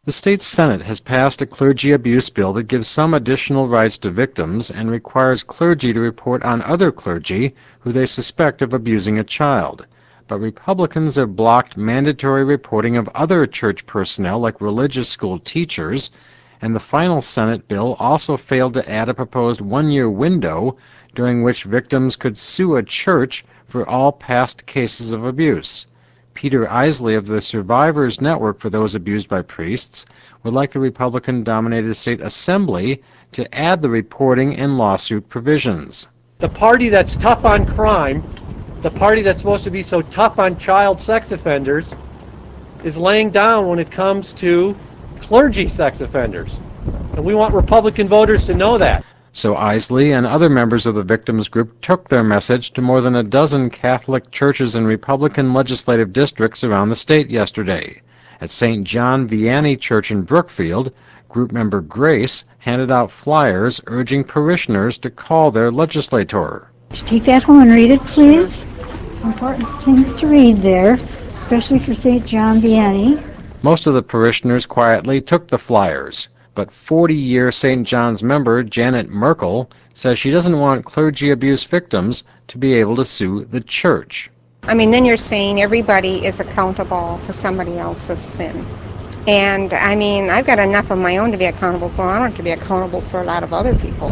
The state Senate has passed a clergy abuse bill that gives some additional rights to victims and requires clergy to report on other clergy who they suspect of abusing a child. But Republicans have blocked mandatory reporting of other church personnel like religious school teachers, and the final Senate bill also failed to add a proposed one-year window during which victims could sue a church for all past cases of abuse. Peter Isley of the Survivors Network for Those Abused by Priests would like the Republican-dominated state assembly to add the reporting and lawsuit provisions. The party that's tough on crime, the party that's supposed to be so tough on child sex offenders, is laying down when it comes to clergy sex offenders. And we want Republican voters to know that. So Isley and other members of the victims group took their message to more than a dozen Catholic churches in Republican legislative districts around the state yesterday. At St. John Vianney Church in Brookfield, group member Grace handed out flyers urging parishioners to call their legislator. Take that home and read it, please. Important things to read there, especially for St. John Vianney. Most of the parishioners quietly took the flyers. But 40-year St. John's member Janet Merkel says she doesn't want clergy abuse victims to be able to sue the church. I mean, then you're saying everybody is accountable for somebody else's sin. And, I mean, I've got enough of my own to be accountable for. I don't have to be accountable for a lot of other people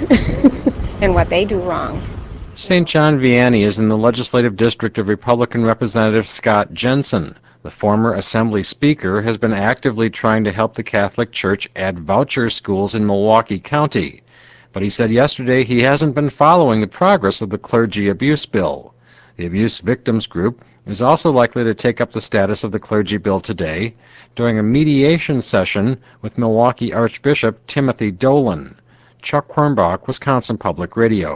and what they do wrong. St. John Vianney is in the legislative district of Republican Representative Scott Jensen. The former Assembly Speaker has been actively trying to help the Catholic Church add voucher schools in Milwaukee County, but he said yesterday he hasn't been following the progress of the clergy abuse bill. The abuse victims group is also likely to take up the status of the clergy bill today during a mediation session with Milwaukee Archbishop Timothy Dolan. Chuck Quirmbach, Wisconsin Public Radio.